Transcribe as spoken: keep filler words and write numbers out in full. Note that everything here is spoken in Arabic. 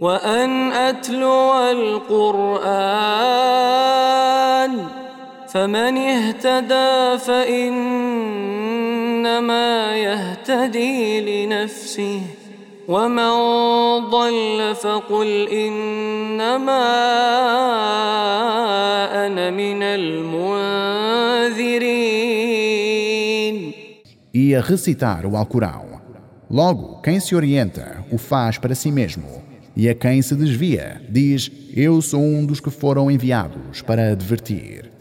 وأن أتلو القرآن فمن اهتدى فإنما يهتدي لنفسه ومن ضل فقل إنما أنا من المنذرين. E a recitar o Alcorão. Logo, quem se orienta o faz para si mesmo, e a quem se desvia diz: eu sou um dos que foram enviados para advertir.